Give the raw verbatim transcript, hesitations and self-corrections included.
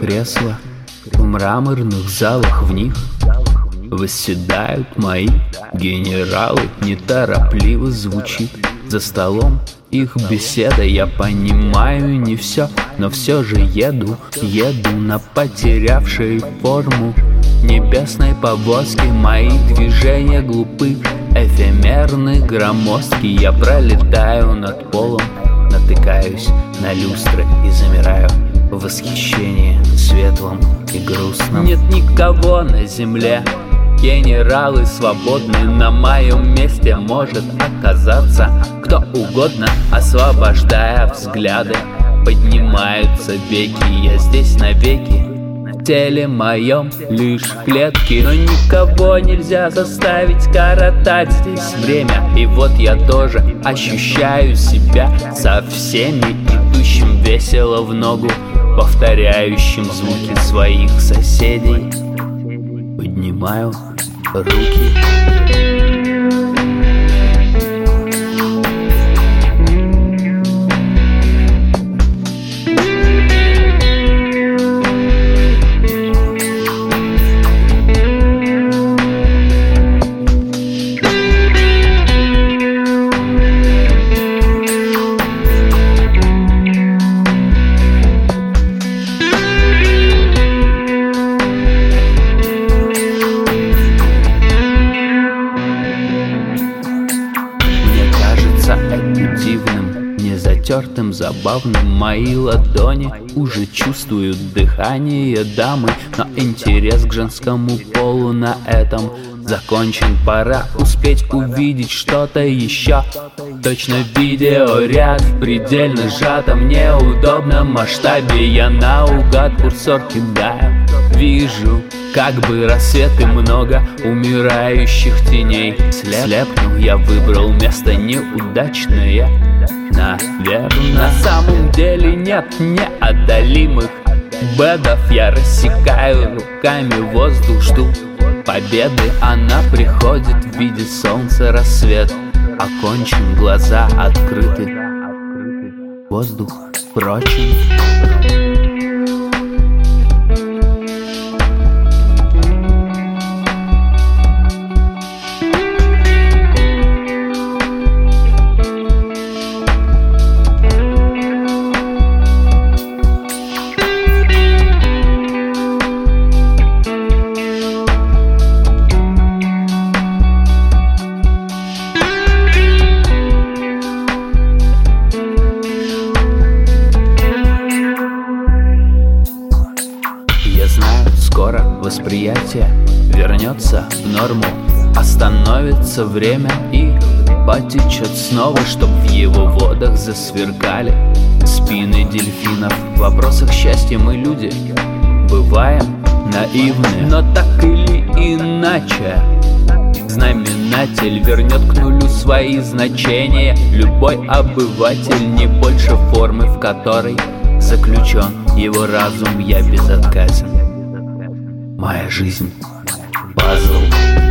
кресла, в мраморных залах в них восседают мои генералы. Неторопливо звучит за столом их беседа. Я понимаю не все, но все же еду, еду на потерявшей форму небесной повозки. Мои движения глупы, эфемерны, громоздки. Я пролетаю над полом, натыкаюсь на люстры и замираю в восхищении светлом и грустном. Нет никого на земле, генералы свободны. На моем месте может оказаться кто угодно. Освобождая взгляды, поднимаются веки. Я здесь навеки, в теле моем лишь клетки. Но никого нельзя заставить коротать здесь время. И вот я тоже ощущаю себя со всеми, идущим весело в ногу, повторяющим звуки своих соседей. Поднимаю руки. Дивным, незатертым, забавным. Мои ладони уже чувствуют дыхание дамы. Но интерес к женскому полу на этом закончен. Пора успеть увидеть что-то еще. Точно видеоряд в предельно сжатом, неудобном масштабе. Я наугад курсор кидаю. Вижу как бы рассветы, много умирающих теней. Слепнул, я выбрал место неудачное, наверное. На самом деле нет неодолимых бэдов. Я рассекаю руками воздух, жду победы. Она приходит в виде солнца, рассвет окончен, глаза открыты, воздух прочен. Скоро восприятие вернется в норму, остановится время и потечет снова, чтоб в его водах засверкали спины дельфинов. В вопросах счастья мы, люди, бываем наивны, но так или иначе знаменатель вернет к нулю свои значения. Любой обыватель не больше формы, в которой заключен его разум. Я безотказен. Моя жизнь — пазл.